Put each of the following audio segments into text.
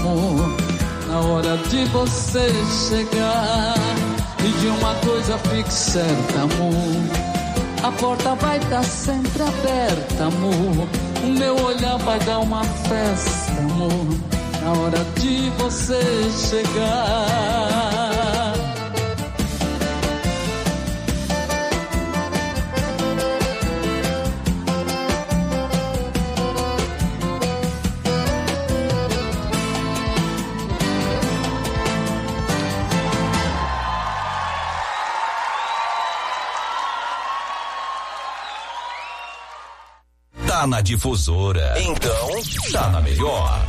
amor. Na hora de você chegar, e de uma coisa fique certa, amor, a porta vai estar sempre aberta, amor. O meu olhar vai dar uma festa, amor, na hora de você chegar. Tá na Difusora, então tá na melhor.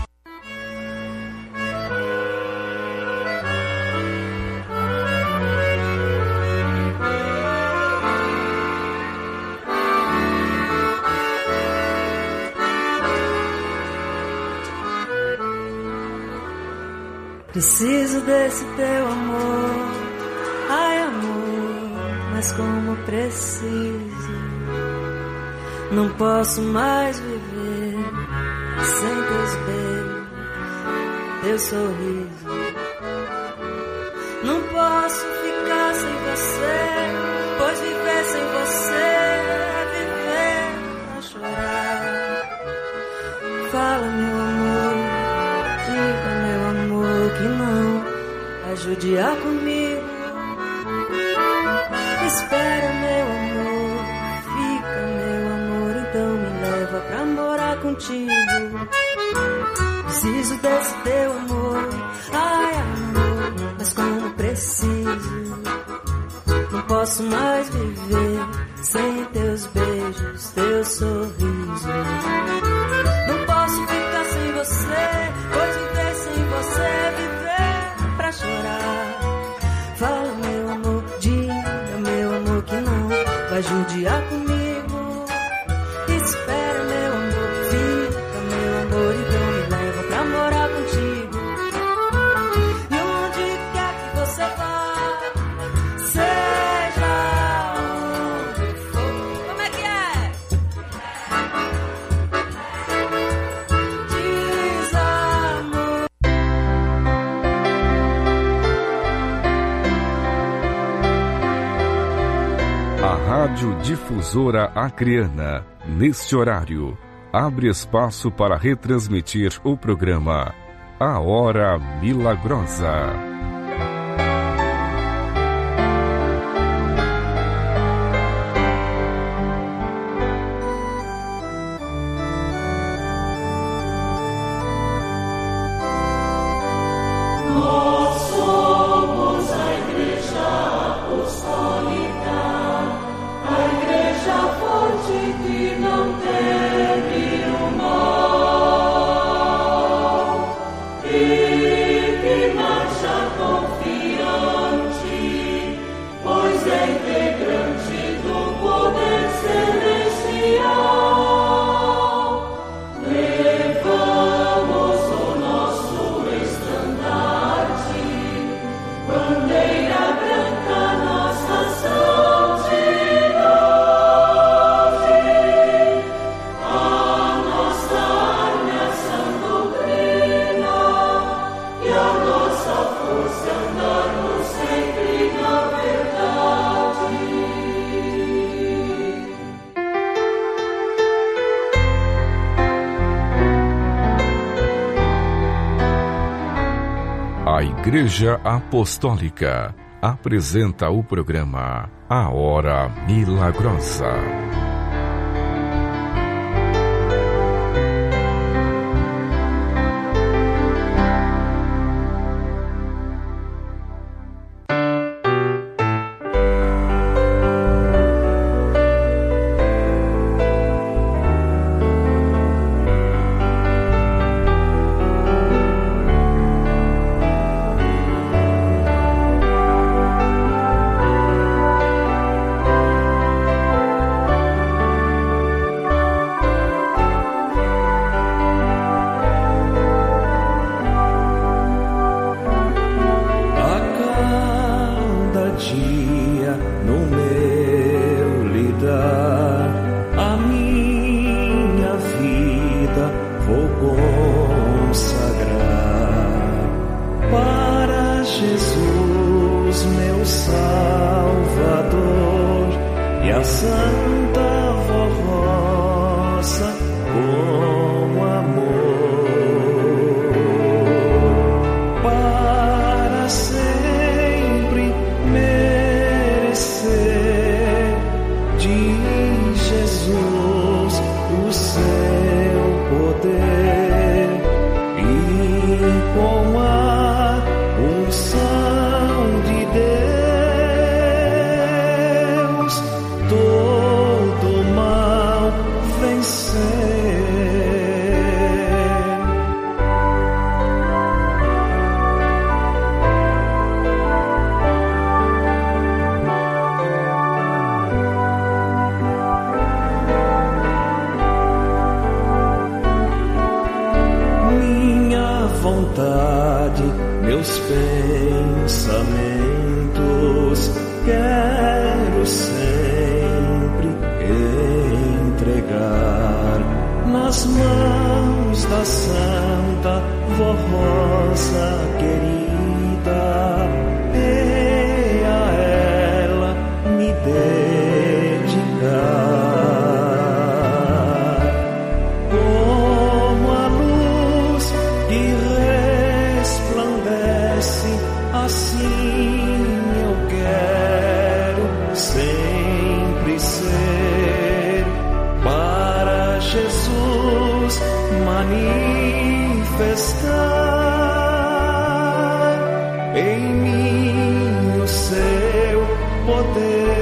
Preciso desse teu amor, ai amor, mas como preciso. Não posso mais viver sem teus beijos, teu sorriso. Não posso ficar sem você, pois viver sem você é viver a chorar. Fala, meu amor, diga, meu amor, que não vai judiar comigo. Espera, meu amor, fica, meu amor, então me leva pra morar contigo. Preciso desse teu amor, ai amor, mas como preciso. Não posso mais viver sem teus beijos, teu sorriso. Não posso ficar sem você, pois viver sem você é viver pra chorar. Fala, meu amor, diga, meu amor, que não vai judiar comigo. Espera, meu amor, fica, meu amor, então me leva pra morar contigo. E onde quer que você vá, seja onde for. Como é que é? Diz amor. A Rádio Difusora Acreana, neste horário, abre espaço para retransmitir o programa A Hora Milagrosa. A Igreja Apostólica apresenta o programa A Hora Milagrosa. a Santa Voz com amor, para sempre merecer de Jesus o seu poder e com a unção de Deus todo mal vencer. Minha vontade, meus pensamentos, quero sempre entregar nas mãos da Santa Voz querida, e a ela me dedicar. Como a luz que resplandece, assim eu quero sempre ser, para Jesus manifestar em mim o seu poder.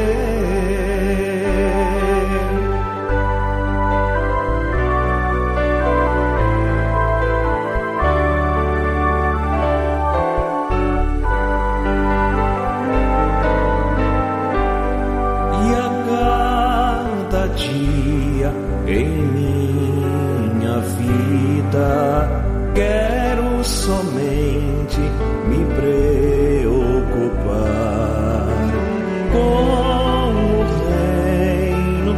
E a cada dia em minha vida quero somente me preocupar com o reino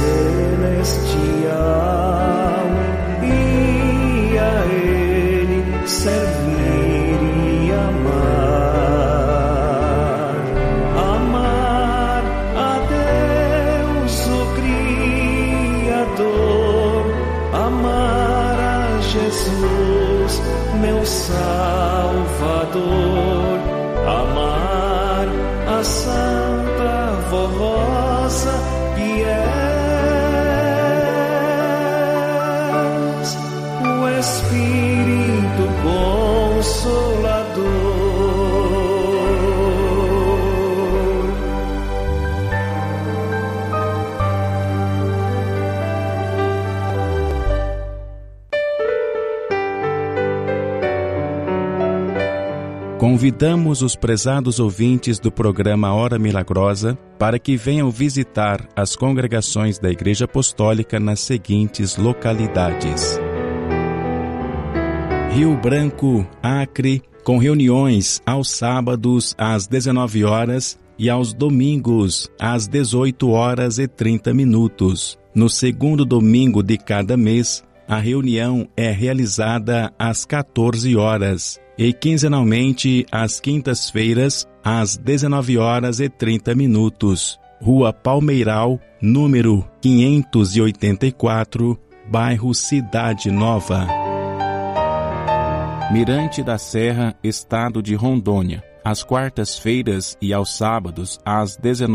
celestial e a Ele servir e amar. Amar a Deus, o Criador, amar a Jesus, meu Salvador, amar a Santa Voz que és o Espírito Consolador. Convidamos os prezados ouvintes do programa Hora Milagrosa para que venham visitar as congregações da Igreja Apostólica nas seguintes localidades: Rio Branco, Acre, com reuniões aos sábados às 19 horas e aos domingos às 18h30. No segundo domingo de cada mês, a reunião é realizada às 14 horas. E quinzenalmente às quintas-feiras, às 19h30. Rua Palmeiral, número 584, bairro Cidade Nova. Mirante da Serra, estado de Rondônia. Às quartas-feiras e aos sábados, às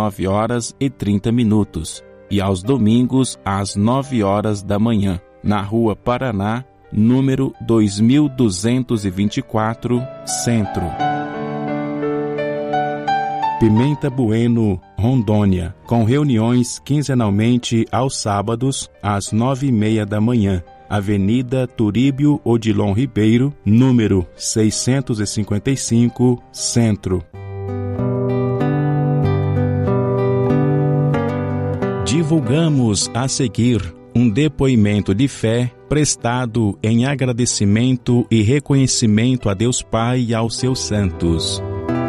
19h30. E aos domingos, às 9h da manhã. Na Rua Paraná, número 2224, Centro. Pimenta Bueno, Rondônia, com reuniões quinzenalmente aos sábados, às 9h30 da manhã. Avenida Turíbio Odilon Ribeiro, número 655, Centro. Divulgamos a seguir um depoimento de fé prestado em agradecimento e reconhecimento a Deus Pai e aos seus santos.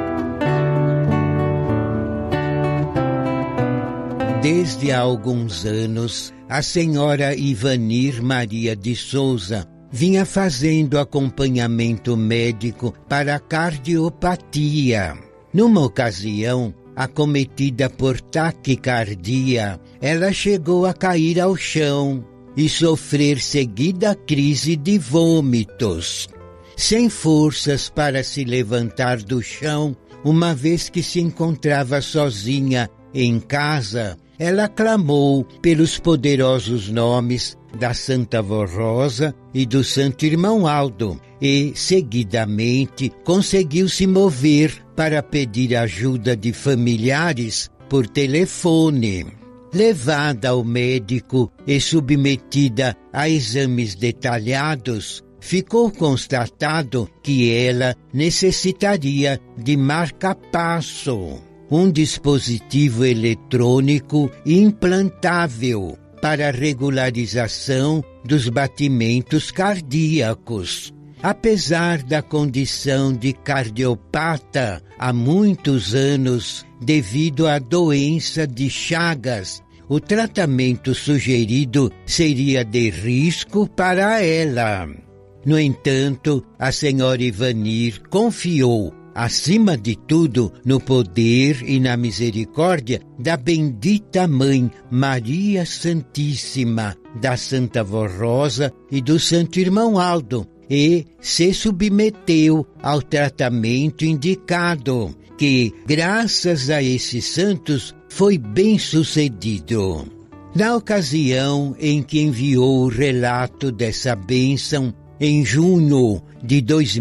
Desde há alguns anos, a senhora Ivanir Maria de Souza vinha fazendo acompanhamento médico para cardiopatia. Numa ocasião, acometida por taquicardia, ela chegou a cair ao chão e sofrer seguida crise de vômitos. Sem forças para se levantar do chão, uma vez que se encontrava sozinha em casa, ela clamou pelos poderosos nomes da Santa Vó Rosa e do Santo Irmão Aldo e, seguidamente, conseguiu se mover para pedir ajuda de familiares por telefone. Levada ao médico e submetida a exames detalhados, ficou constatado que ela necessitaria de marca-passo, um dispositivo eletrônico implantável para regularização dos batimentos cardíacos. Apesar da condição de cardiopata há muitos anos devido à doença de Chagas, o tratamento sugerido seria de risco para ela. No entanto, a senhora Ivanir confiou, acima de tudo, no poder e na misericórdia da bendita Mãe Maria Santíssima, da Santa Vó Rosa e do Santo Irmão Aldo, e se submeteu ao tratamento indicado, que, graças a esses santos, foi bem sucedido. Na ocasião em que enviou o relato dessa bênção, em junho de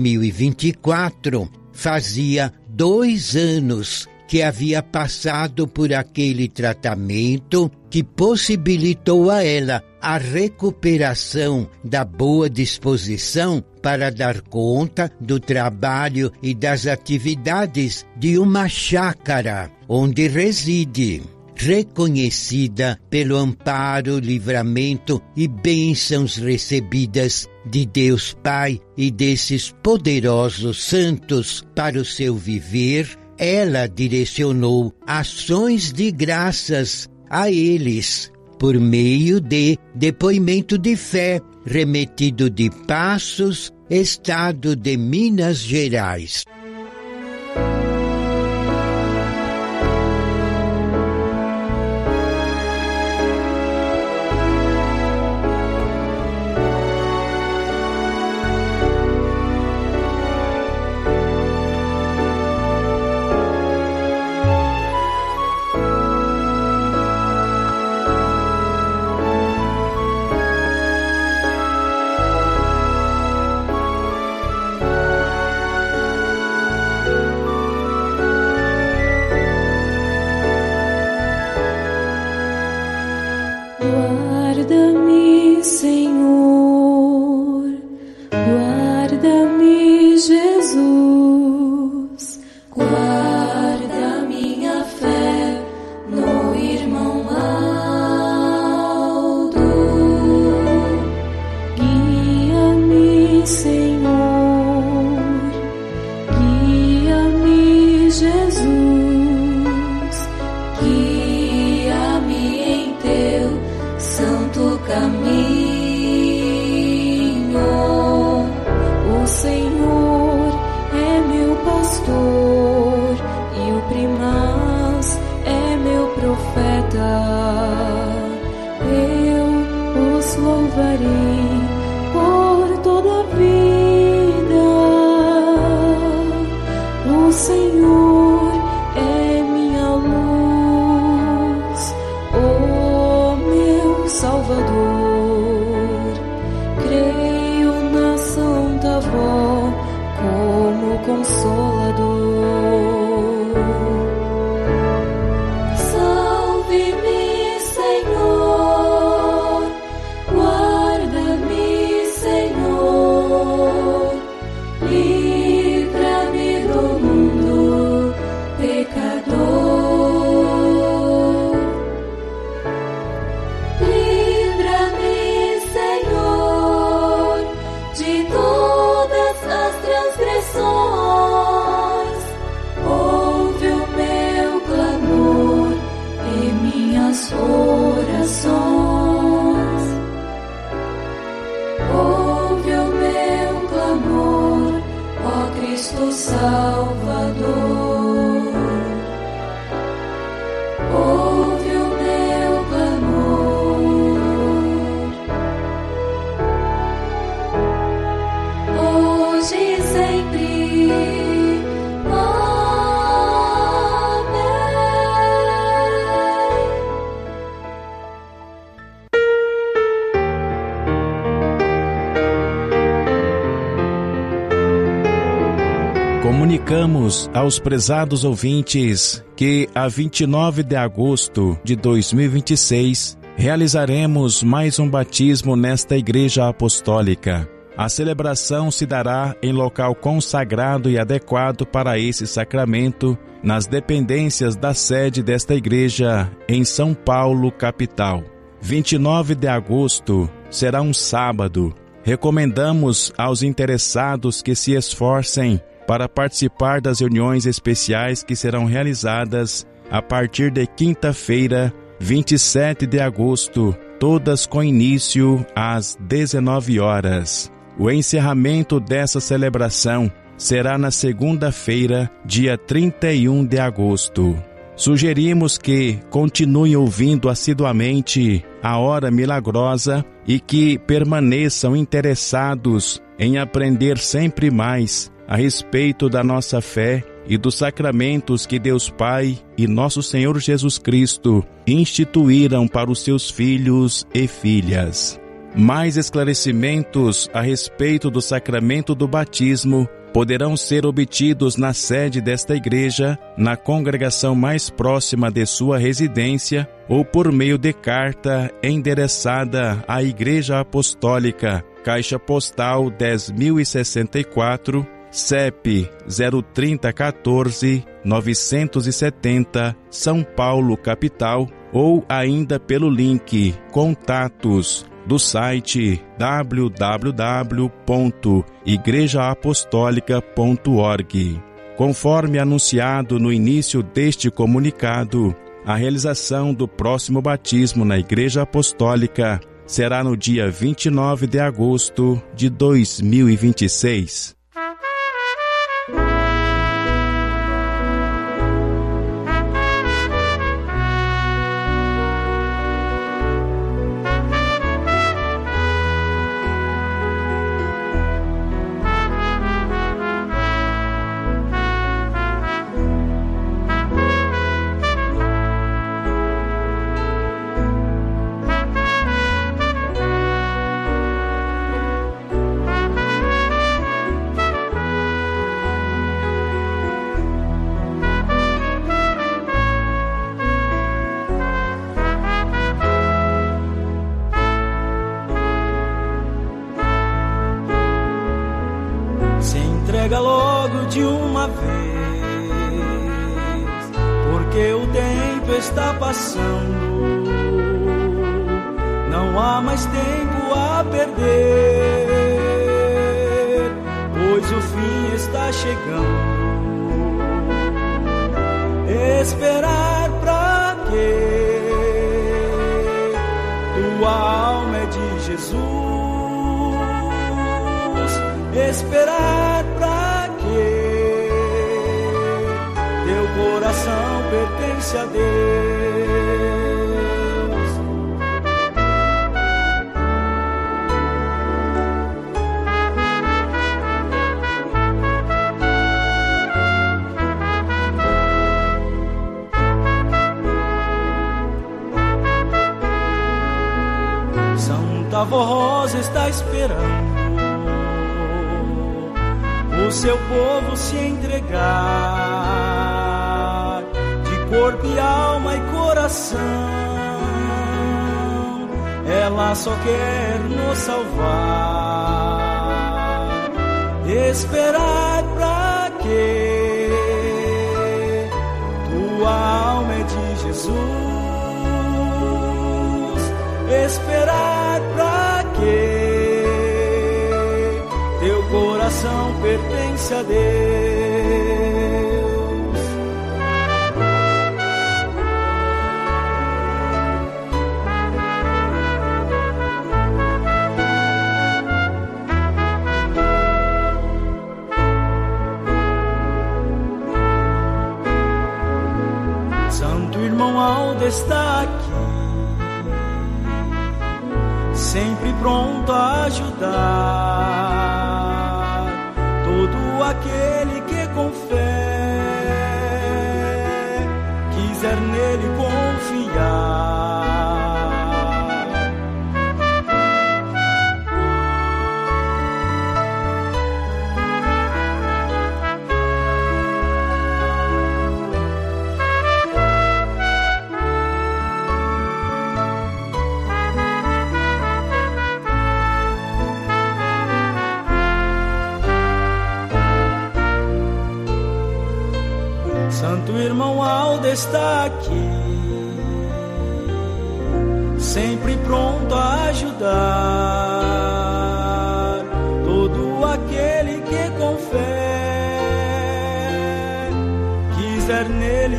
2024, fazia 2 anos que havia passado por aquele tratamento que possibilitou a ela a recuperação da boa disposição para dar conta do trabalho e das atividades de uma chácara onde reside, reconhecida pelo amparo, livramento e bênçãos recebidas de Deus Pai e desses poderosos santos para o seu viver. Ela direcionou ações de graças a eles, por meio de depoimento de fé, remetido de Passos, Estado de Minas Gerais. Guarda-me, Senhor, guarda-me, Jesus, guarda minha fé no irmão Aldo. Guia-me, Senhor, guia-me, Jesus, guia-me em teu santo caminho. O Senhor é meu pastor e o primaz é meu profeta. Eu os louvarei por toda a vida. O Senhor é minha luz, o meu Salvador. Creio na Santa Vó como Consolador. Salve-me, Senhor, guarda-me, Senhor, livra-me do mundo pecador. Livra-me, Senhor, de todas as transgressões. Ouve o meu clamor e minhas orações. Ouve o meu clamor, ó Cristo Salvador. Comunicamos aos prezados ouvintes que a 29 de agosto de 2026 realizaremos mais um batismo nesta Igreja Apostólica. A celebração se dará em local consagrado e adequado para esse sacramento, nas dependências da sede desta igreja em São Paulo, capital. 29 de agosto será um sábado. Recomendamos aos interessados que se esforcem para participar das reuniões especiais que serão realizadas a partir de quinta-feira, 27 de agosto, todas com início às 19 horas. O encerramento dessa celebração será na segunda-feira, dia 31 de agosto. Sugerimos que continuem ouvindo assiduamente a Hora Milagrosa e que permaneçam interessados em aprender sempre mais a respeito da nossa fé e dos sacramentos que Deus Pai e nosso Senhor Jesus Cristo instituíram para os seus filhos e filhas. Mais esclarecimentos a respeito do sacramento do batismo poderão ser obtidos na sede desta igreja, na congregação mais próxima de sua residência ou por meio de carta endereçada à Igreja Apostólica, Caixa Postal 10.064, CEP 03014-970, São Paulo, capital, ou ainda pelo link Contatos do site www.igrejaapostólica.org. Conforme anunciado no início deste comunicado, a realização do próximo batismo na Igreja Apostólica será no dia 29 de agosto de 2026. Entrega logo de uma vez, porque o tempo está passando, não há mais tempo a perder, pois o fim está chegando. Esperar pra quê? Tua alma é de Jesus. Esperar pra quê? Teu coração pertence a Deus. Santa Avó Rosa está esperando o seu povo se entregar de corpo e alma e coração. Ela só quer nos salvar. Esperar pra quê? Tua alma é de Jesus. Esperar pra quê? Teu coração pertence a Deus. Santo irmão Aldo está aqui, sempre pronto a ajudar todo aquele que com fé quiser nele confiar. Santo irmão Aldo está aqui, sempre pronto a ajudar todo aquele que com fé quiser nele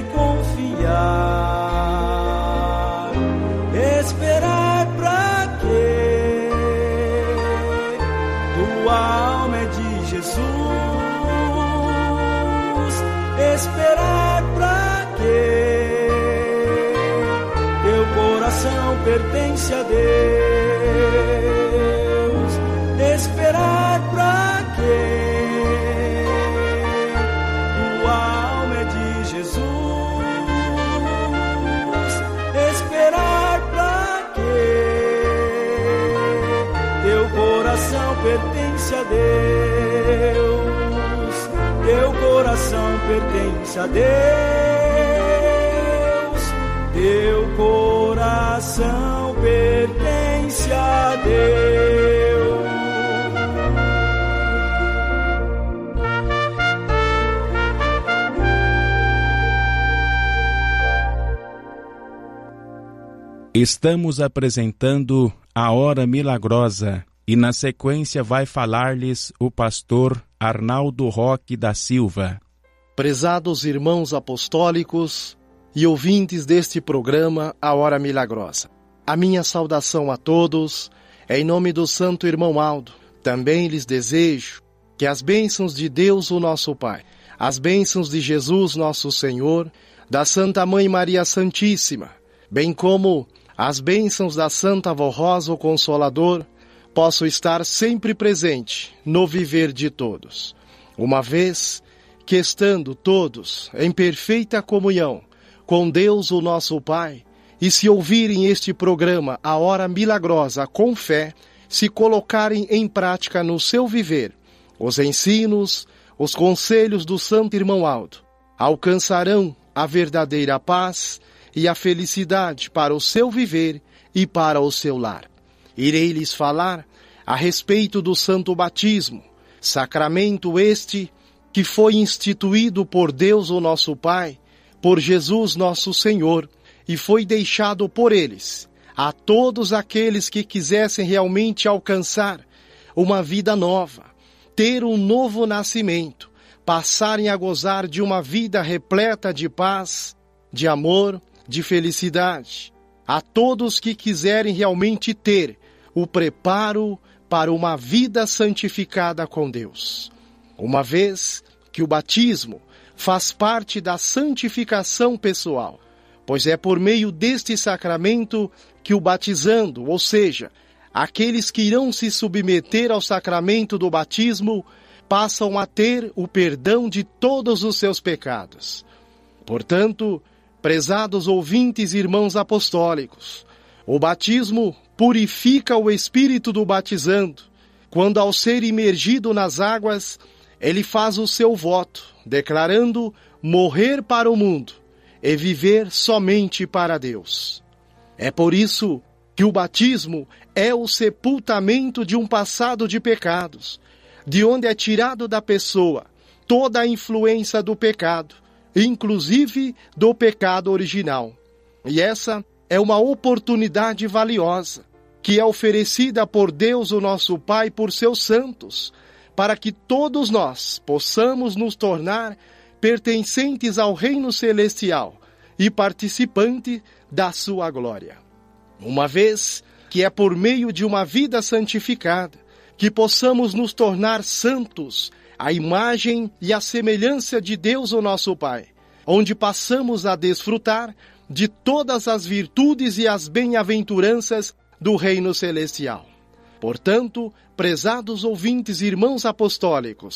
confiar. Esperar pra quê? Tua alma é de Jesus. Esperar pra quê? Teu coração pertence a Deus. Esperar pra quê? Tua alma é de Jesus. Esperar pra quê? Teu coração pertence a Deus. Teu coração pertence a Deus, teu coração pertence a Deus. Estamos apresentando a Hora Milagrosa e na sequência vai falar-lhes o pastor Arnaldo Roque da Silva. Prezados irmãos apostólicos e ouvintes deste programa A Hora Milagrosa, a minha saudação a todos é em nome do Santo Irmão Aldo. Também lhes desejo que as bênçãos de Deus, o nosso Pai, as bênçãos de Jesus, nosso Senhor, da Santa Mãe Maria Santíssima, bem como as bênçãos da Santa Vó Rosa, o Consolador, posso estar sempre presente no viver de todos, uma vez que estando todos em perfeita comunhão com Deus, o nosso Pai, e se ouvirem este programa, A Hora Milagrosa, com fé, se colocarem em prática no seu viver os ensinos, os conselhos do Santo Irmão Aldo, alcançarão a verdadeira paz e a felicidade para o seu viver e para o seu lar. Irei lhes falar a respeito do Santo Batismo, sacramento este que foi instituído por Deus, o nosso Pai, por Jesus, nosso Senhor, e foi deixado por eles a todos aqueles que quisessem realmente alcançar uma vida nova, ter um novo nascimento, passarem a gozar de uma vida repleta de paz, de amor, de felicidade. A todos que quiserem realmente ter o preparo para uma vida santificada com Deus. Uma vez que o batismo faz parte da santificação pessoal, pois é por meio deste sacramento que o batizando, ou seja, aqueles que irão se submeter ao sacramento do batismo, passam a ter o perdão de todos os seus pecados. Portanto, prezados ouvintes e irmãos apostólicos, o batismo purifica o espírito do batizando, quando ao ser imergido nas águas, ele faz o seu voto, declarando morrer para o mundo e viver somente para Deus. É por isso que o batismo é o sepultamento de um passado de pecados, de onde é tirado da pessoa toda a influência do pecado, inclusive do pecado original. E essa é uma oportunidade valiosa, que é oferecida por Deus, o nosso Pai, por seus santos, para que todos nós possamos nos tornar pertencentes ao reino celestial e participante da sua glória. Uma vez que é por meio de uma vida santificada que possamos nos tornar santos, à imagem e à semelhança de Deus, o nosso Pai, onde passamos a desfrutar de todas as virtudes e as bem-aventuranças do reino celestial. Portanto, prezados ouvintes e irmãos apostólicos,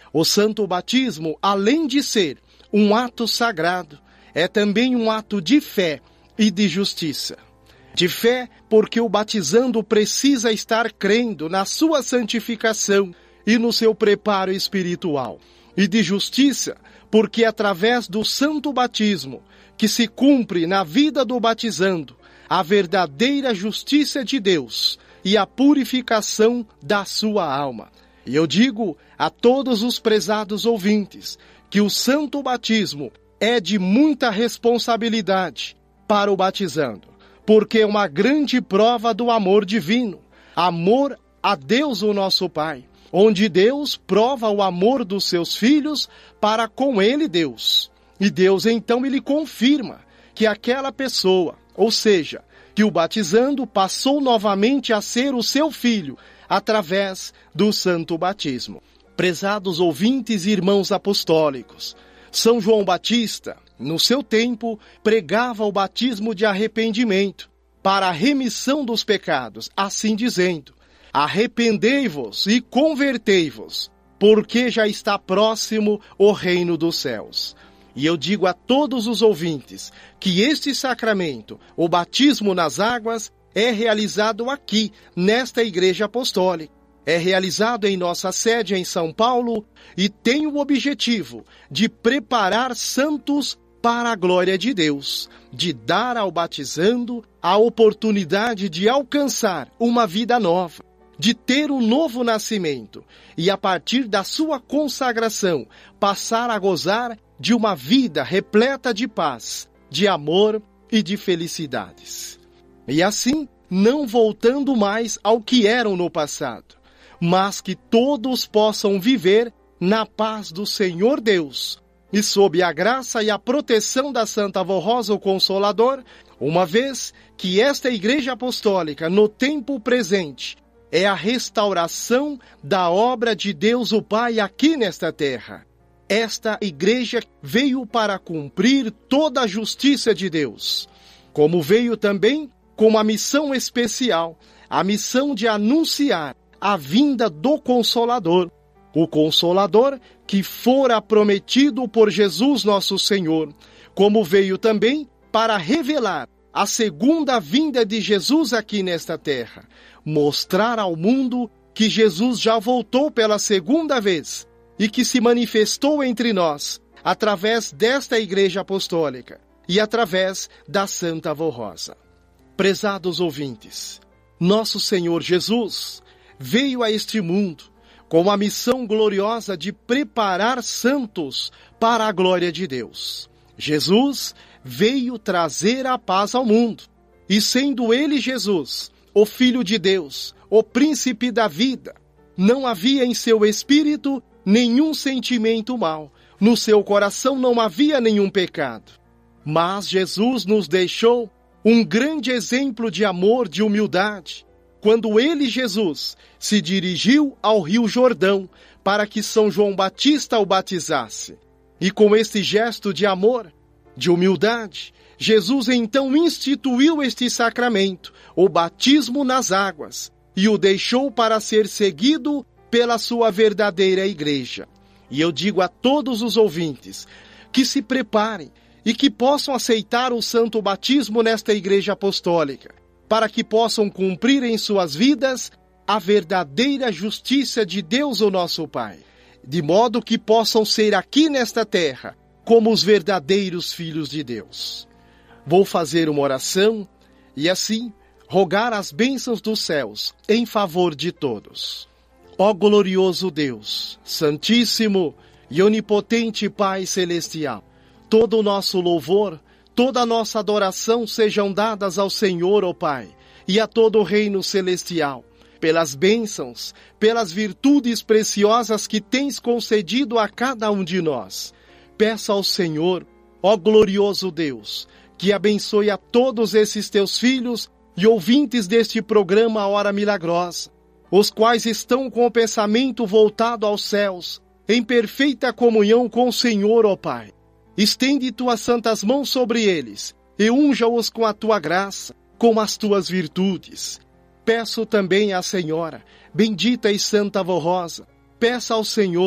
O santo batismo, além de ser um ato sagrado, é também um ato de fé e de justiça. De fé, porque o batizando precisa estar crendo na sua santificação e no seu preparo espiritual. E de justiça, porque através do santo batismo, que se cumpre na vida do batizando, a verdadeira justiça de Deus e a purificação da sua alma. E eu digo a todos os prezados ouvintes que o santo batismo é de muita responsabilidade para o batizando, porque é uma grande prova do amor divino, amor a Deus, o nosso Pai, onde Deus prova o amor dos seus filhos para com ele, Deus. E Deus, então, ele confirma que aquela pessoa, ou seja, que o batizando passou novamente a ser o seu filho, através do santo batismo. Prezados ouvintes e irmãos apostólicos, São João Batista, no seu tempo, pregava o batismo de arrependimento para a remissão dos pecados, assim dizendo: arrependei-vos e convertei-vos, porque já está próximo o reino dos céus. E eu digo a todos os ouvintes que este sacramento, o batismo nas águas, é realizado aqui, nesta Igreja Apostólica. É realizado em nossa sede em São Paulo e tem o objetivo de preparar santos para a glória de Deus, de dar ao batizando a oportunidade de alcançar uma vida nova, de ter um novo nascimento e, a partir da sua consagração, passar a gozar de uma vida repleta de paz, de amor e de felicidades. E assim, não voltando mais ao que eram no passado, mas que todos possam viver na paz do Senhor Deus e sob a graça e a proteção da Santa Vó Rosa, o Consolador, uma vez que esta Igreja Apostólica, no tempo presente, é a restauração da obra de Deus o Pai aqui nesta terra. Esta Igreja veio para cumprir toda a justiça de Deus, como veio também com uma missão especial, a missão de anunciar a vinda do Consolador, o Consolador que fora prometido por Jesus nosso Senhor, como veio também para revelar a segunda vinda de Jesus aqui nesta terra, mostrar ao mundo que Jesus já voltou pela segunda vez e que se manifestou entre nós através desta Igreja Apostólica e através da Santa Vó Rosa. Prezados ouvintes, nosso Senhor Jesus veio a este mundo com a missão gloriosa de preparar santos para a glória de Deus. Jesus veio trazer a paz ao mundo, e sendo ele, Jesus, o Filho de Deus, o Príncipe da vida, não havia em seu espírito nenhum sentimento mau, no seu coração não havia nenhum pecado. Mas Jesus nos deixou um grande exemplo de amor, de humildade, quando ele, Jesus, se dirigiu ao Rio Jordão para que São João Batista o batizasse. E com este gesto de amor, de humildade, Jesus então instituiu este sacramento, o batismo nas águas, e o deixou para ser seguido pela sua verdadeira igreja. E eu digo a todos os ouvintes que se preparem e que possam aceitar o santo batismo nesta Igreja Apostólica, para que possam cumprir em suas vidas a verdadeira justiça de Deus, o nosso Pai, de modo que possam ser aqui nesta terra como os verdadeiros filhos de Deus. Vou fazer uma oração e assim rogar as bênçãos dos céus em favor de todos. Ó glorioso Deus, Santíssimo e Onipotente Pai Celestial, todo o nosso louvor, toda a nossa adoração sejam dadas ao Senhor, ó Pai, e a todo o reino celestial, pelas bênçãos, pelas virtudes preciosas que tens concedido a cada um de nós. Peço ao Senhor, ó glorioso Deus, que abençoe a todos esses teus filhos e ouvintes deste programa Hora Milagrosa, os quais estão com o pensamento voltado aos céus, em perfeita comunhão com o Senhor, ó Pai. Estende tuas santas mãos sobre eles e unja-os com a tua graça, com as tuas virtudes. Peço também à Senhora, bendita e Santa Vó Rosa, peça ao Senhor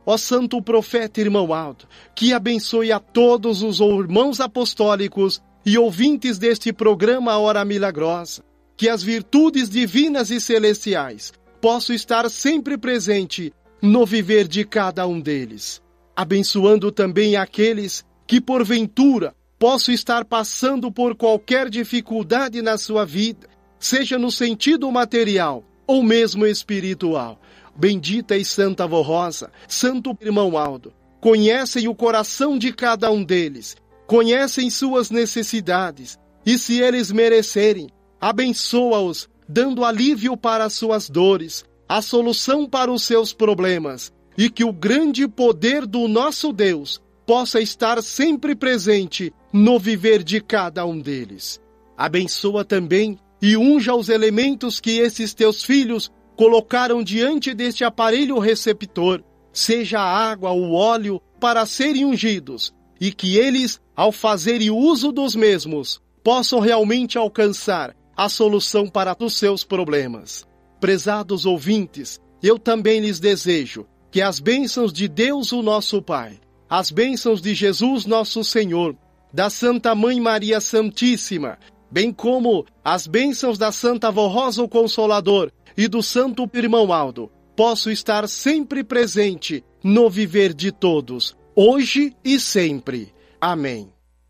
ó santo profeta irmão Aldo, que abençoe a todos os irmãos apostólicos e ouvintes deste programa A Hora Milagrosa, que as virtudes divinas e celestiais possam estar sempre presente no viver de cada um deles, abençoando também aqueles que porventura possam estar passando por qualquer dificuldade na sua vida, seja no sentido material ou mesmo espiritual. Bendita e Santa Avó Rosa, Santo Irmão Aldo, conhecem o coração de cada um deles, conhecem suas necessidades, e se eles merecerem, abençoa-os, dando alívio para as suas dores, a solução para os seus problemas, e que o grande poder do nosso Deus possa estar sempre presente no viver de cada um deles. Abençoa também e unja os elementos que esses teus filhos colocaram diante deste aparelho receptor, seja a água ou o óleo, para serem ungidos, e que eles, ao fazerem uso dos mesmos, possam realmente alcançar a solução para os seus problemas. Prezados ouvintes, eu também lhes desejo que as bênçãos de Deus, o nosso Pai, as bênçãos de Jesus, nosso Senhor, da Santa Mãe Maria Santíssima, bem como as bênçãos da Santa Avó Rosa, o Consolador, e do Santo Irmão Aldo, possam estar sempre presente no viver de todos, hoje e sempre. Amém.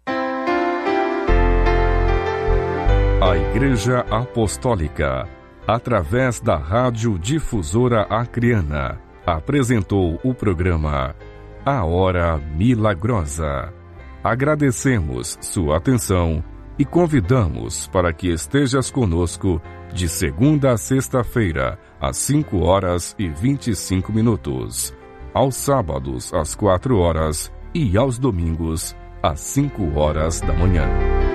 A Igreja Apostólica, através da Rádio Difusora Acreana, apresentou o programa A Hora Milagrosa. Agradecemos sua atenção e convidamos para que estejas conosco de segunda a sexta-feira, às 5h25, aos sábados às 4h e aos domingos às 5h da manhã.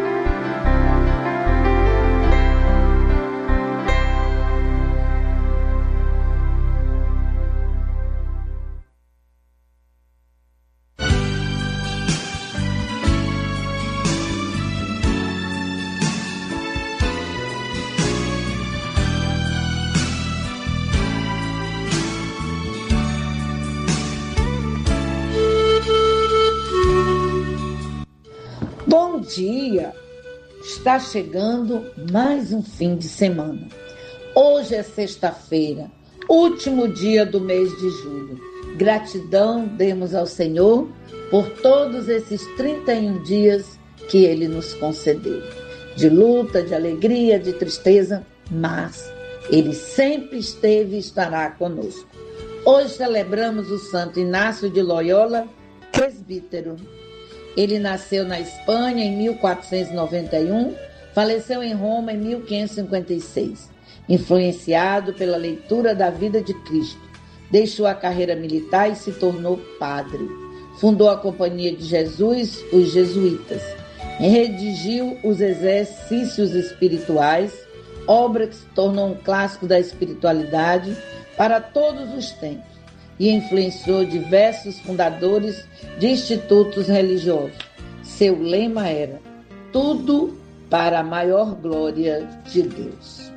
Bom dia! Está chegando mais um fim de semana. Hoje é sexta-feira, último dia do mês de julho. Gratidão demos ao Senhor por todos esses 31 dias que Ele nos concedeu. De luta, de alegria, de tristeza, mas Ele sempre esteve e estará conosco. Hoje celebramos o Santo Inácio de Loyola, presbítero. Ele nasceu na Espanha em 1491, faleceu em Roma em 1556. Influenciado pela leitura da vida de Cristo, deixou a carreira militar e se tornou padre. Fundou a Companhia de Jesus, os Jesuítas. Redigiu os Exercícios Espirituais, obra que se tornou um clássico da espiritualidade para todos os tempos, e influenciou diversos fundadores de institutos religiosos. Seu lema era: tudo para a maior glória de Deus.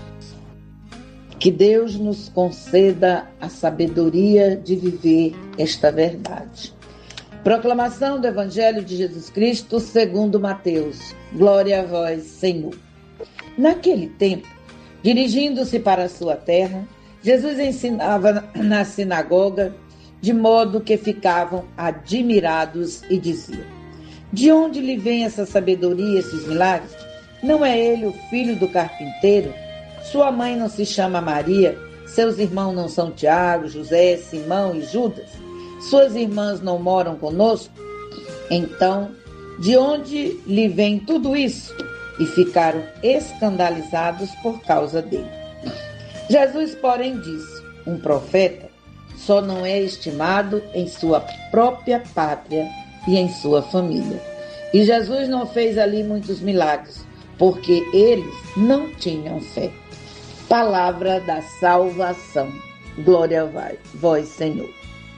Que Deus nos conceda a sabedoria de viver esta verdade. Proclamação do Evangelho de Jesus Cristo segundo Mateus. Glória a vós, Senhor. Naquele tempo, dirigindo-se para a sua terra, Jesus ensinava na sinagoga, de modo que ficavam admirados e diziam: de onde lhe vem essa sabedoria e esses milagres? Não é ele o filho do carpinteiro? Sua mãe não se chama Maria? Seus irmãos não são Tiago, José, Simão e Judas? Suas irmãs não moram conosco? Então, de onde lhe vem tudo isso? E ficaram escandalizados por causa dele. Jesus, porém, disse: um profeta só não é estimado em sua própria pátria e em sua família. E Jesus não fez ali muitos milagres, porque eles não tinham fé. Palavra da salvação. Glória a vós, Senhor.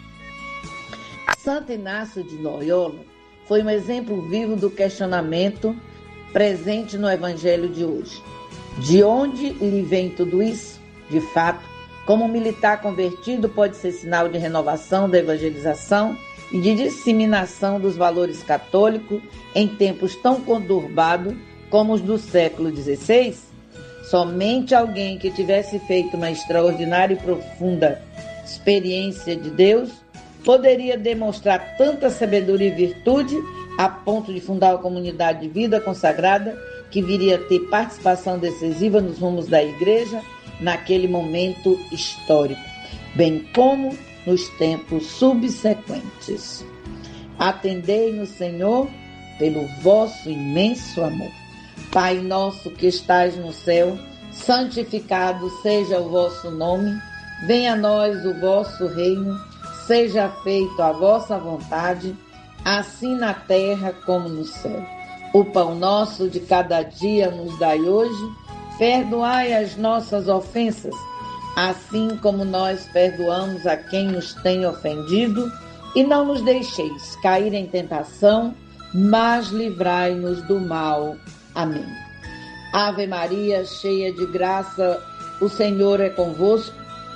Santo Inácio de Loyola foi um exemplo vivo do questionamento presente no Evangelho de hoje. De onde lhe vem tudo isso? De fato, Como um militar convertido pode ser sinal de renovação da evangelização e de disseminação dos valores católicos em tempos tão conturbados como os do século XVI? Somente alguém que tivesse feito uma extraordinária e profunda experiência de Deus poderia demonstrar tanta sabedoria e virtude a ponto de fundar uma comunidade de vida consagrada que viria a ter participação decisiva nos rumos da Igreja naquele momento histórico, bem como nos tempos subsequentes. Atendei-nos, Senhor, pelo vosso imenso amor. Pai nosso que estais no céu, santificado seja o vosso nome, venha a nós o vosso reino, seja feita a vossa vontade, assim na terra como no céu. O pão nosso de cada dia nos dai hoje, perdoai as nossas ofensas, assim como nós perdoamos a quem nos tem ofendido, e não nos deixeis cair em tentação, mas livrai-nos do mal. Amém. Ave Maria, cheia de graça, o Senhor é convosco.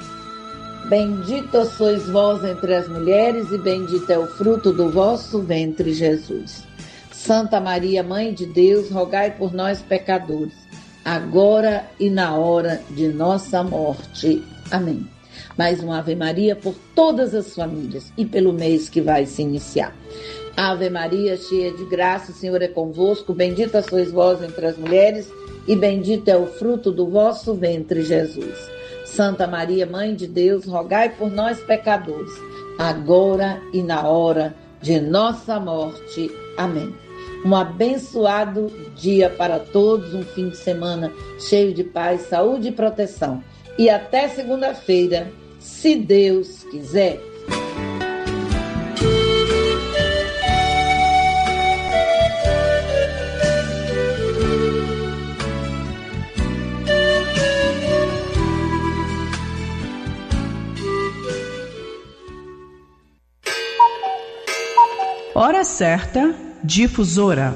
Bendita sois vós entre as mulheres, e bendito é o fruto do vosso ventre, Jesus. Santa Maria, Mãe de Deus, rogai por nós, pecadores, agora e na hora de nossa morte. Amém. Mais uma Ave Maria por todas as famílias e pelo mês que vai se iniciar. Ave Maria, cheia de graça, o Senhor é convosco, bendita sois vós entre as mulheres, e bendito é o fruto do vosso ventre, Jesus. Santa Maria, Mãe de Deus, rogai por nós, pecadores, agora e na hora de nossa morte. Amém. Um abençoado dia para todos, um fim de semana cheio de paz, saúde e proteção. E até segunda-feira, se Deus quiser. Hora certa, difusora.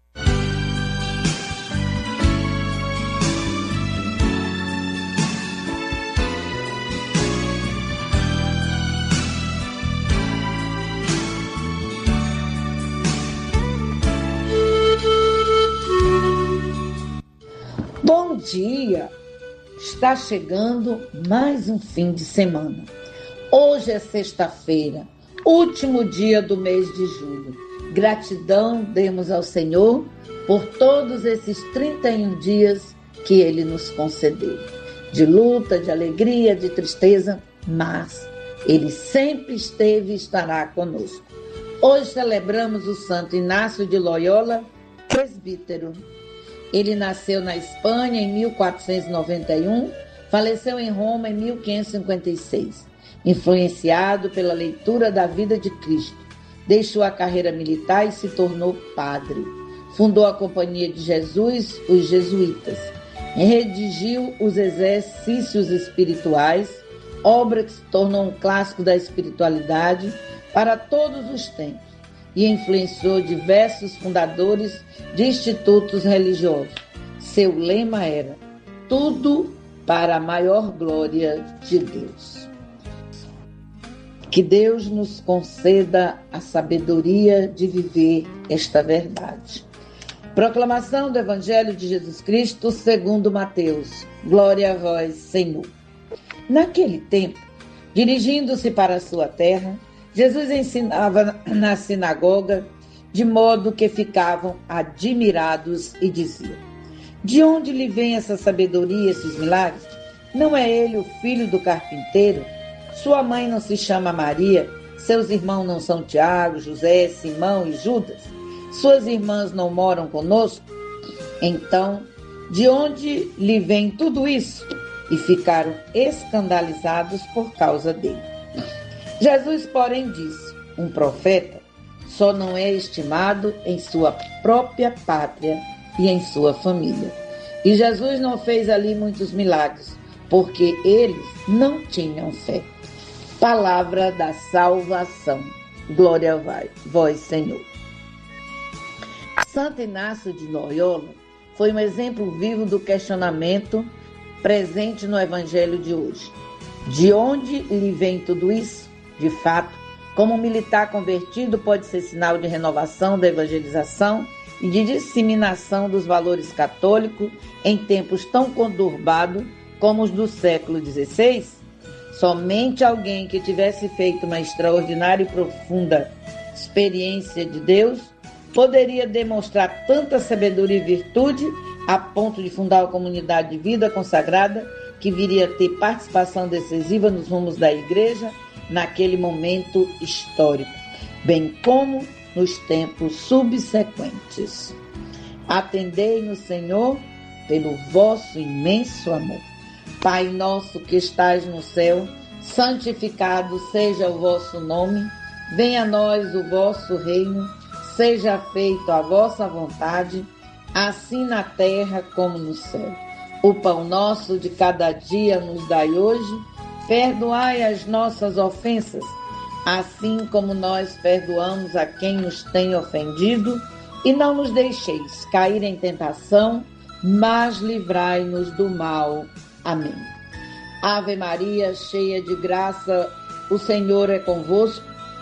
Bom dia! Está chegando mais um fim de semana. Hoje é sexta-feira, último dia do mês de julho. Gratidão demos ao Senhor por todos esses 31 dias que Ele nos concedeu. De luta, de alegria, de tristeza, mas Ele sempre esteve e estará conosco. Hoje celebramos o Santo Inácio de Loyola, presbítero. Ele nasceu na Espanha em 1491, faleceu em Roma em 1556. Influenciado pela leitura da vida de Cristo, deixou a carreira militar e se tornou padre. Fundou a Companhia de Jesus, os Jesuítas. Redigiu os Exercícios Espirituais, obra que se tornou um clássico da espiritualidade para todos os tempos, e influenciou diversos fundadores de institutos religiosos. Seu lema era: tudo para a maior glória de Deus. Que Deus nos conceda a sabedoria de viver esta verdade. Proclamação do Evangelho de Jesus Cristo segundo Mateus. Glória a vós, Senhor. Naquele tempo, dirigindo-se para a sua terra, Jesus ensinava na sinagoga, de modo que ficavam admirados e diziam: de onde lhe vem essa sabedoria, esses milagres? Não é ele o filho do carpinteiro? Sua mãe não se chama Maria? Seus irmãos não são Tiago, José, Simão e Judas? Suas irmãs não moram conosco? Então, de onde lhe vem tudo isso? E ficaram escandalizados por causa dele. Jesus, porém, disse: um profeta só não é estimado em sua própria pátria e em sua família. E Jesus não fez ali muitos milagres, porque eles não tinham fé. Palavra da salvação. Glória a vós, Senhor. Santo Inácio de Loyola foi um exemplo vivo do questionamento presente no Evangelho de hoje. De onde lhe vem tudo isso? De fato, como militar convertido pode ser sinal de renovação da evangelização e de disseminação dos valores católicos em tempos tão conturbados como os do século XVI? Somente alguém que tivesse feito uma extraordinária e profunda experiência de Deus poderia demonstrar tanta sabedoria e virtude a ponto de fundar uma comunidade de vida consagrada que viria a ter participação decisiva nos rumos da Igreja naquele momento histórico, bem como nos tempos subsequentes. Atendei-nos, Senhor, pelo vosso imenso amor. Pai nosso que estais no céu, santificado seja o vosso nome, venha a nós o vosso reino, seja feita a vossa vontade, assim na terra como no céu. O pão nosso de cada dia nos dai hoje, perdoai as nossas ofensas, assim como nós perdoamos a quem nos tem ofendido, e não nos deixeis cair em tentação, mas livrai-nos do mal. Amém. Ave Maria, cheia de graça, o Senhor é convosco.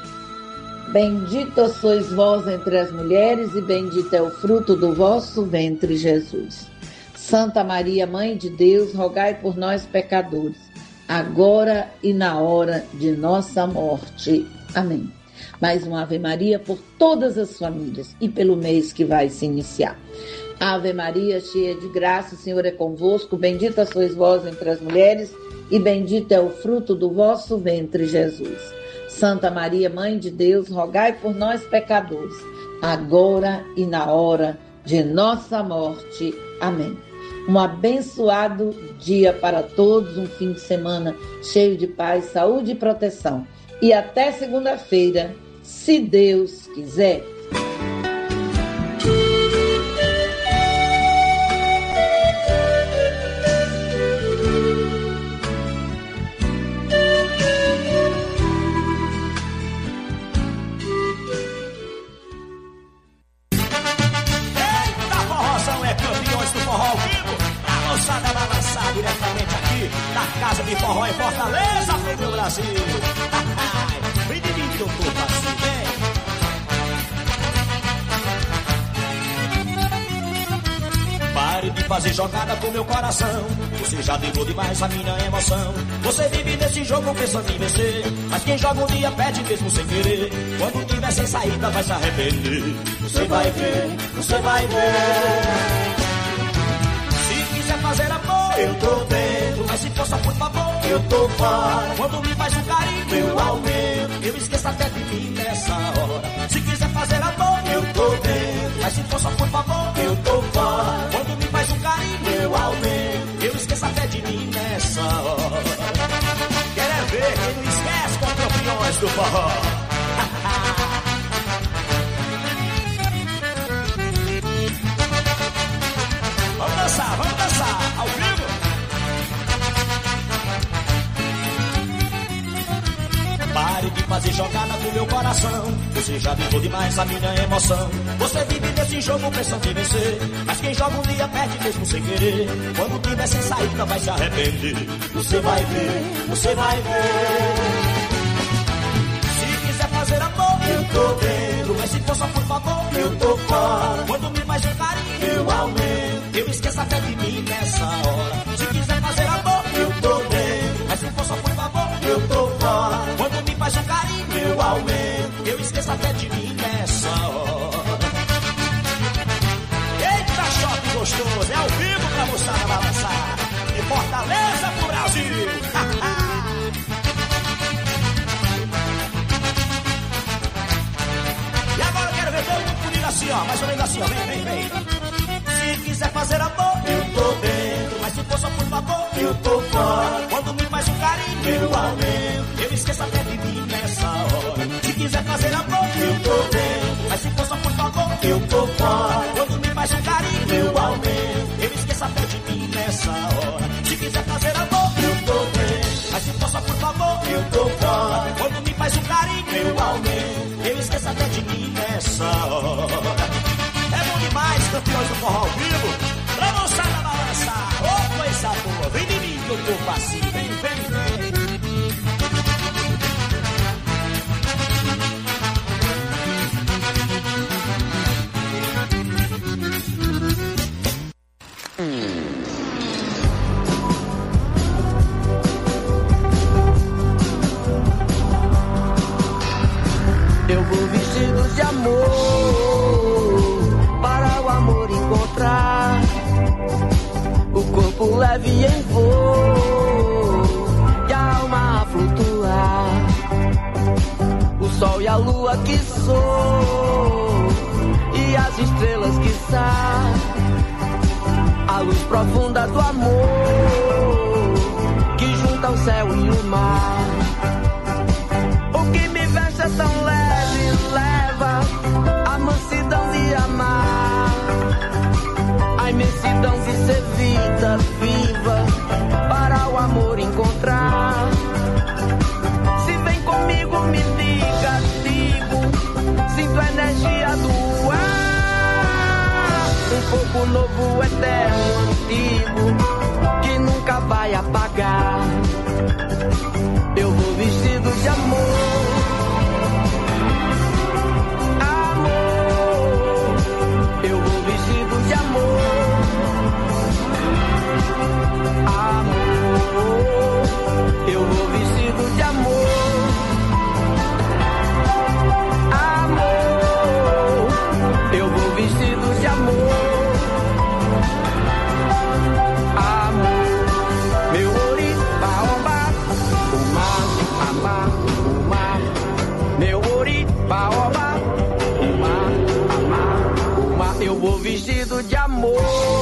Bendita sois vós entre as mulheres e bendito é o fruto do vosso ventre, Jesus. Santa Maria, Mãe de Deus, rogai por nós, pecadores, agora e na hora de nossa morte. Amém. Mais uma Ave Maria por todas as famílias e pelo mês que vai se iniciar. Ave Maria, cheia de graça, o Senhor é convosco. Bendita sois vós entre as mulheres e bendito é o fruto do vosso ventre, Jesus. Santa Maria, Mãe de Deus, rogai por nós, pecadores, agora e na hora de nossa morte. Amém. Um abençoado dia para todos, um fim de semana cheio de paz, saúde e proteção. E até segunda-feira, se Deus quiser. Casa de forró em Fortaleza, pro Brasil. Vem de mim que eu tô assim, vem. Pare de fazer jogada com meu coração. Você já ligou demais a minha emoção. Você vive nesse jogo pensando em vencer, mas quem joga um dia perde mesmo sem querer. Quando tiver sem saída vai se arrepender. Você vai ver, você vai ver. Se quiser fazer amor, eu tô dentro, mas se for só por favor, eu tô fora. Quando me faz um carinho, eu aumento, eu esqueço até de mim nessa hora. Se quiser fazer amor, eu tô dentro, mas se for só por favor, eu tô fora. Quando me faz um carinho, eu aumento, eu esqueço até de mim nessa hora. Quer ver quem não esquece com campeões do forró? Vamos dançar, ao vivo. Pare de fazer jogada com meu coração. Você já viveu demais a minha emoção. Você vive nesse jogo pensando em vencer, mas quem joga um dia perde mesmo sem querer. Quando tiver sem saída vai se arrepender. Você vai ver, você vai ver. Se quiser fazer amor, eu tô dentro, mas se for só por favor, eu tô fora. Quando me faz um carinho, eu aumento, eu esqueço até de mim nessa hora. Se quiser fazer amor, eu tô dentro, mas se for só por favor, eu tô fora. Quando me faz um carinho, eu aumento, eu esqueço até de mim nessa hora. Eita, choque gostoso, é ao vivo pra moçada balançar. De Fortaleza pro Brasil. E agora eu quero ver todo mundo comigo assim, ó, mais ou menos assim, ó, vem. Se quiser fazer amor, eu tô dentro, mas se for só por favor, eu tô fora. Quando me faz um carinho, eu aumento, eu esqueço até de mim nessa hora. Se quiser fazer amor, eu tô dentro, mas se for só por favor, eu tô fora. Quando me faz um carinho, eu aumento, eu esqueço até de mim nessa hora. Se quiser fazer amor, eu tô dentro, mas se for só por favor, eu tô fora. Quando me faz um carinho, eu aumento, eu esqueço até de mim nessa hora. É bom demais, campeões do forró ao vivo, pra moçada balançar. Ô, coisa boa, vem de mim que eu tô facinho, vem. vestido de amor para o amor encontrar o corpo leve em voo e a alma a flutuar. O sol e a lua que sou e as estrelas que são, a luz profunda do amor que junta o céu e o mar. O que me veste é tão leve, leva a mansidão de amar, a imensidão de ser vida viva para o amor encontrar. Se vem comigo, me diga, digo, sinto a energia do ar, um fogo novo, eterno, antigo, que nunca vai apagar. Eu vou vestido de amor, amor. Eu vou vestido de amor, amor. Eu vou vestido de amor, amor. Eu vou vestido de amor, amor. Meu ori, baobá, o mar, amar, o mar. Meu ori, baobá, o mar, amar, o mar. Eu vou vestido de amor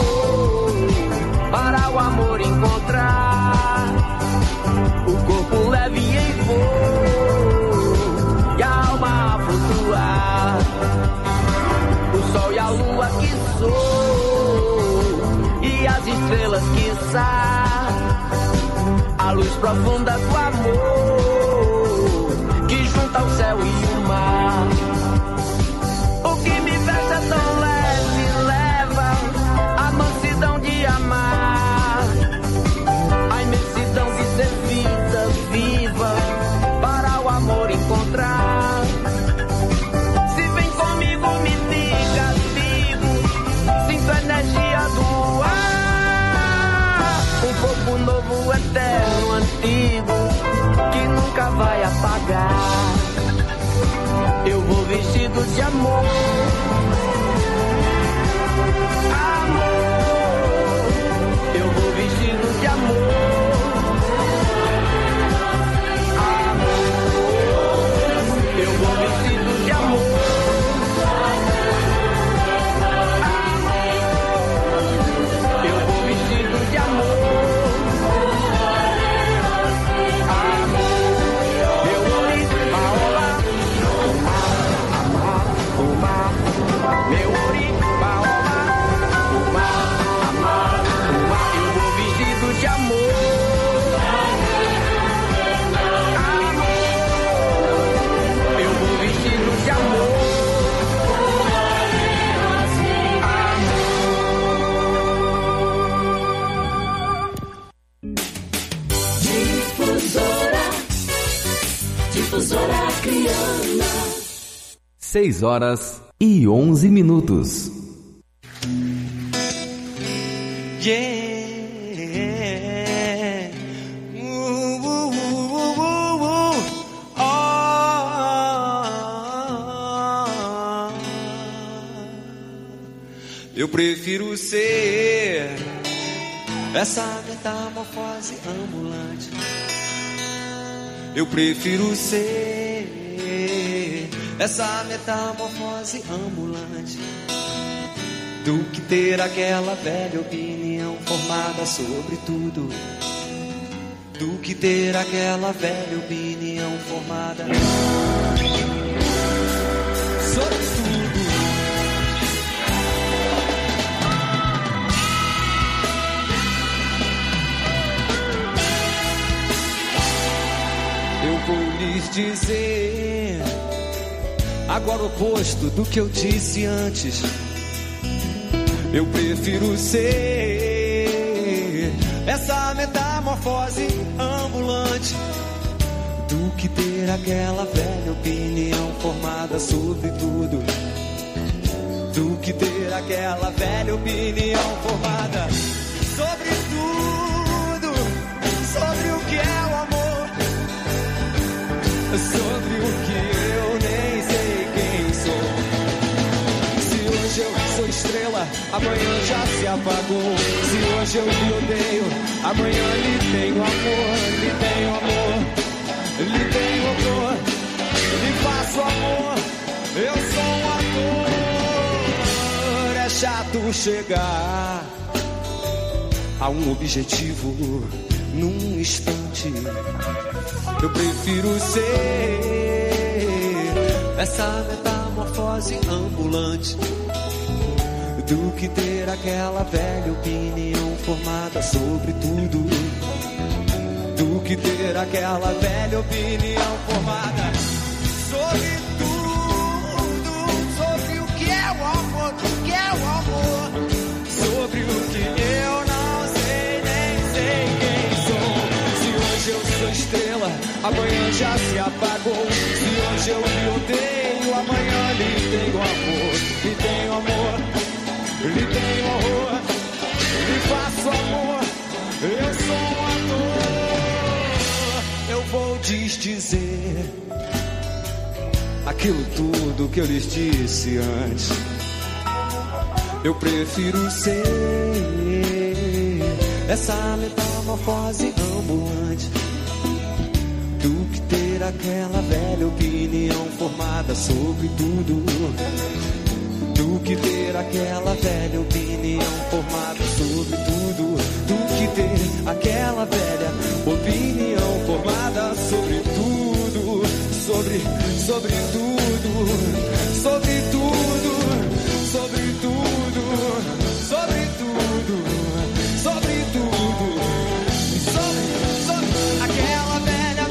para o amor encontrar o corpo leve em voo e a alma a flutuar. O sol e a lua que sou e as estrelas que são, a luz profunda do amor que junta o céu e o mar. O que me veste é tão leve, leva a mansidão de amar, a imensidão de ser vida viva para o amor encontrar. Se vem comigo, me diga, digo, sinto a energia do ar, um fogo novo, eterno, antigo, que nunca vai apagar. Eu vou vestido de amor, amor. Eu vou vestido de amor, amor. Eu vou vestido de amor, amor. Eu vou vestido de amor, amor. Meu ori, baobá, amar, o mar. Meu ori, baobá, o mar, amar, o mar. Eu vou vestido de amor, amor. Eu vou vestido de amor, Difusora Acreana. 6h11. Yeah. Oh. Eu prefiro ser essa metamorfose ambulante. Eu prefiro ser essa metamorfose ambulante do que ter aquela velha opinião formada sobre tudo. Do que ter aquela velha opinião formada sobre tudo. Eu vou lhes dizer agora o oposto do que eu disse antes. Eu prefiro ser essa metamorfose ambulante do que ter aquela velha opinião formada sobre tudo. Do que ter aquela velha opinião formada sobre tudo. Sobre o que é o amor, sobre o que eu nem sei quem amanhã já se apagou. Se hoje eu lhe odeio, amanhã lhe tenho amor, lhe tenho amor, lhe tenho amor, lhe faço amor. Eu sou um ator. É chato chegar a um objetivo num instante. Eu prefiro ser essa metamorfose ambulante do que ter aquela velha opinião formada sobre tudo. Do que ter aquela velha opinião formada sobre tudo. Sobre o que é o amor, o que é o amor. Sobre o que eu não sei, nem sei quem sou. Se hoje eu sou estrela, amanhã já se apagou. Se hoje eu lhe odeio, amanhã lhe tenho amor, lhe tenho amor, lhe tenho horror, lhe faço amor. Eu sou um ator. Eu vou desdizer aquilo tudo que eu lhes disse antes. Eu prefiro ser essa metamorfose ambulante do que ter aquela velha opinião formada sobre tudo. Do que ter aquela velha opinião formada sobre tudo. Do que ter aquela velha opinião formada sobre tudo. Sobre tudo. Sobre tudo. Sobre tudo. Sobre tudo. Sobre tudo. Sobre aquela velha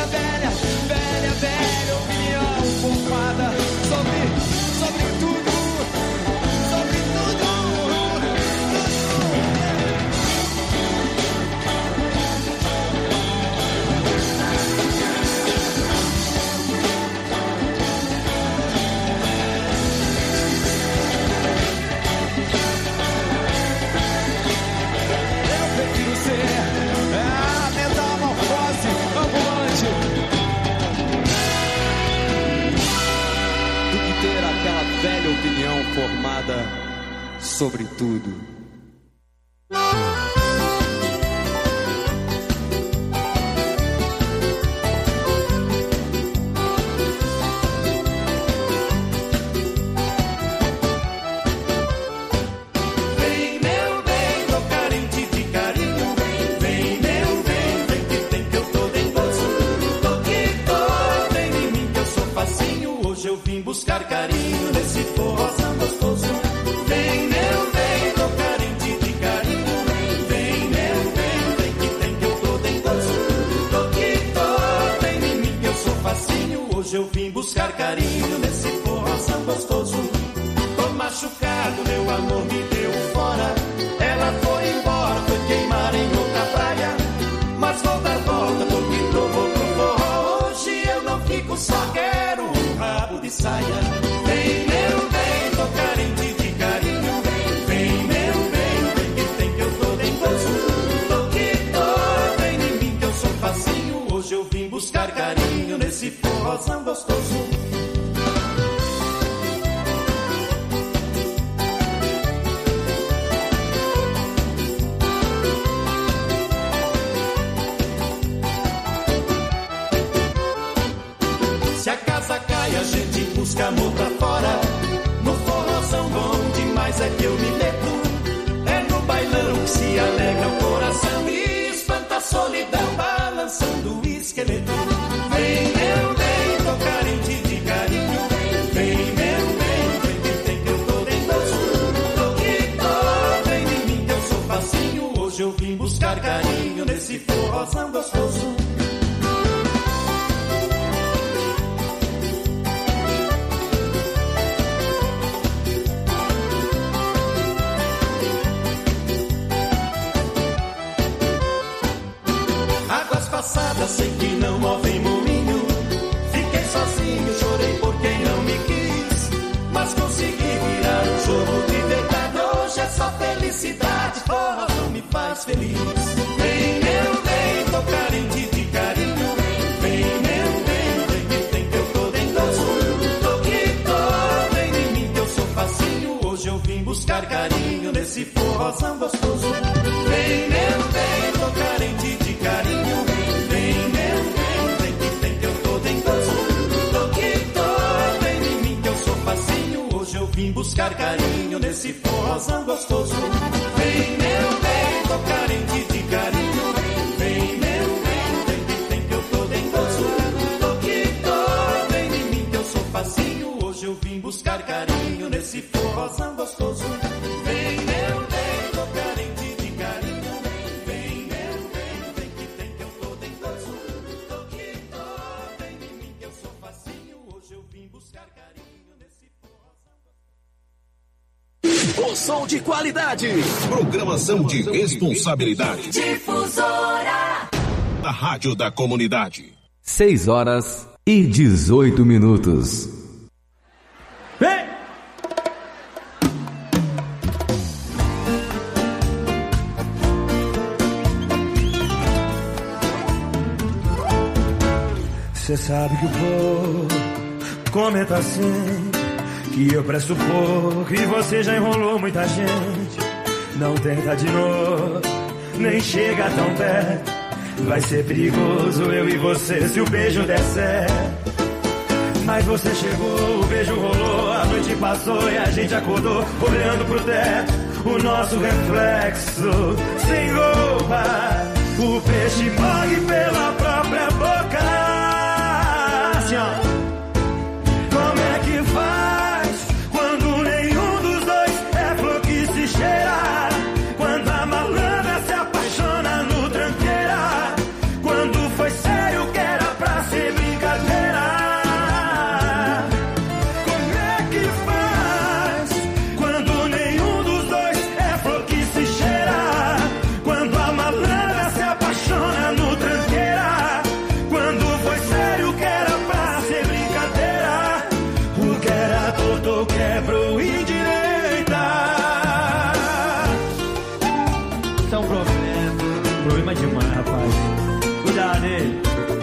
opinião formada sobre tudo. Velha opinião formada sobre tudo. Vem, meu bem, tô carente de carinho. Vem, meu bem, vem que tem que eu tô dengoso. Tô que tô, vem em mim que eu sou facinho. Hoje eu vim buscar carinho nesse forrozão gostoso. Vem, meu bem, tô carente de carinho. Vem, meu bem, vem que tem que eu tô dengoso. Tô que tô, vem em mim que eu sou facinho. Hoje eu vim buscar carinho nesse forrozão gostoso. Tô machucado, meu amor me deu fora. Ela foi embora, foi queimar em outra praia. Mas vou dar volta, porque tô vou pro forró. Hoje eu não fico só, quero um rabo de saia. Vem, meu bem, tô carente de carinho. Vem, meu bem, vem que tem que eu tô dengoso. Tô que tô, vem em mim que eu sou facinho. Hoje eu vim buscar carinho nesse forrozão gostoso. Se a casa cai, a gente busca amor pra fora. No forrozão bom demais é que eu me meto. É no bailão que se alegra o coração e espanta a solidão, balançando o esqueleto. Vem, meu bem, tô carente de carinho. Vem, meu bem, vem que tem que eu tô dengoso. Tô que tô, vem em mim que eu sou facinho. Hoje eu vim buscar carinho nesse forrozão gostoso. Passadas sei que não movem moinho. Fiquei sozinho, chorei por quem não me quis. Mas consegui virar um jogo de verdade. Hoje é só felicidade, forró não me faz feliz. Vem, meu bem, tocar buscar carinho nesse forrozão gostoso. Vem, meu bem, tô carente de carinho. Vem, meu bem, vem que tem que eu tô dengoso. Tô que tô, vem em mim que eu sou facinho. Hoje eu vim buscar carinho nesse forrozão gostoso. Vem, meu bem, tô carente de carinho. Vem, meu bem, vem que tem que eu tô dengoso. Tô que tô, vem em mim que eu sou facinho. Hoje eu vim buscar carinho nesse forrozão gostoso. Vem, meu bem, tô carente de carinho. Vem, meu bem, vem que tem que eu tô dengoso. Tô que tô, vem em mim que eu sou facinho. Hoje eu vim buscar carinho nesse forrozão. O som de qualidade. Programação de responsabilidade. Difusora. A rádio da comunidade. 6h18. Vem! Cê sabe que o povo comenta assim, que eu presto pouco e você já enrolou muita gente. Não tenta de novo, nem chega tão perto. Vai ser perigoso eu e você se o beijo der certo. Mas você chegou, o beijo rolou, a noite passou e a gente acordou olhando pro teto, o nosso reflexo sem roupa. O peixe morre pela própria boca. Assim, ó. Como é que faz quando nenhum dos dois é flor que se cheira? Quando a malandra se apaixona no tranqueira? Quando foi sério que era pra ser brincadeira? Como é que faz quando nenhum dos dois é flor que se cheira? Quando a malandra se apaixona no tranqueira? Quando foi sério que era pra ser brincadeira? O que era torto quebrou indireita. Isso é um problema demais, rapaz. Cuidado nele.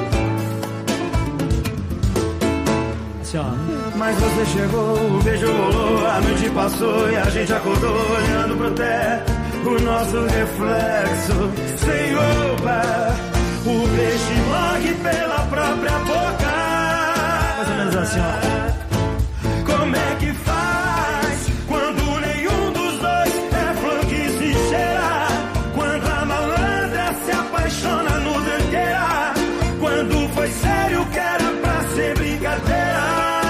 Assim, ó. Mas você chegou, o beijo rolou, a noite passou e a gente acordou olhando pro teto, o nosso reflexo sem roupa. O peixe morre pela própria boca. Mais ou menos assim, ó. Como é que faz quando nenhum dos dois é flor que se cheira? Quando a malandra se apaixona no tranqueira? Quando foi sério que era pra ser brincadeira?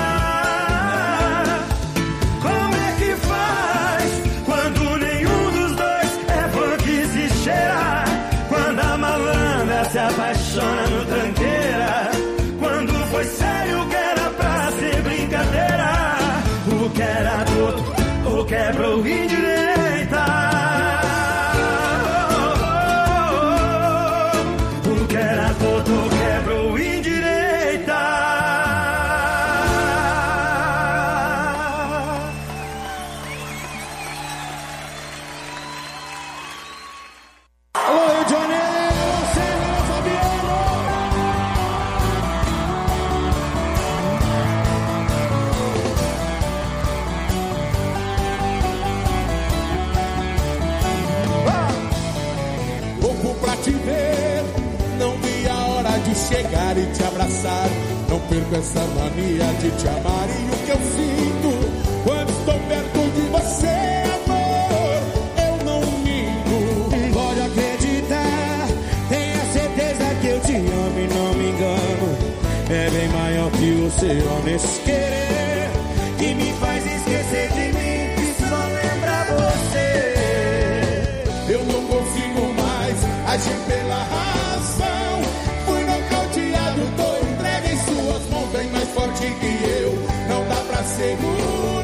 Como é que faz quando nenhum dos dois é flor que se cheira? Quando a malandra se apaixona no tranqueira? Quando foi sério que era pra ser brincadeira? O que era torto, o quebrou indireita. O que era torto, o quebrou indireita. Alô, Rio de Janeiro, senhor Fabiano. Louco pra te ver, não vi a hora de chegar e te abraçar. Não perco essa mania de te amar. E o que eu sinto quando estou perto de você, amor, eu não minto. Pode acreditar, tenha certeza que eu te amo e não me engano. É bem maior que o seu homem esse querer, que me faz esquecer de mim e só lembra você. Eu não consigo mais agir pela razão. Fui nocauteado, tô entregue em suas mãos, bem mais forte que eu. Não dá pra segurar.